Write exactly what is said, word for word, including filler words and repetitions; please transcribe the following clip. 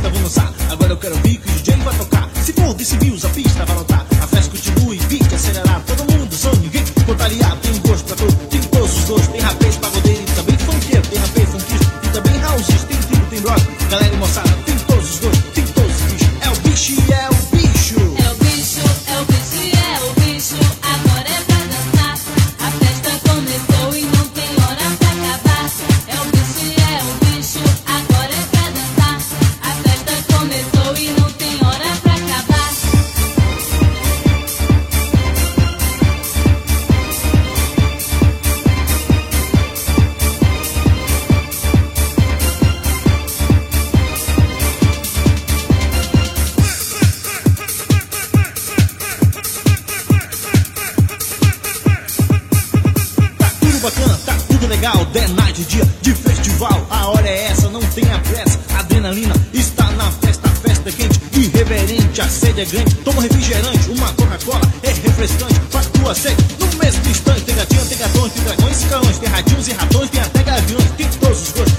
festa, vou dançar. Agora eu quero ouvir que o D J vai tocar. Se for desse views, a pista vai lotar. A festa continua e fica acelerada. Todo mundo só ninguém contrariado. Tem gosto pra todo, tem todos os gostos. Tem rapaz, pagodeiro e também funkeiro. Tem rapaz, funkista e também houses. Tem tribo, tem rock, galera e moçada. Tem todos os gostos, tem todos os bichos. É o bicho e é o bicho. É o bicho, é o bicho e é o bicho. Agora é pra dançar. A festa começou e não tem hora pra acabar. É o bicho e é o bicho. Agora é pra dançar. A festa começou e não tem hora pra acabar. Tá tudo bacana, tá tudo legal. The night, dia de festival. A hora é essa, não tenha pressa. Adrenalina está na festa, a festa é quente, irreverente, a sede é grande. Toma refrigerante, uma Coca-Cola é refrescante. Faz tua sede no mesmo instante. Tem gatinha, tem gatões, tem dragões e calões. Tem ratinhos e ratões, tem até gaviões. Tem todos os gostos.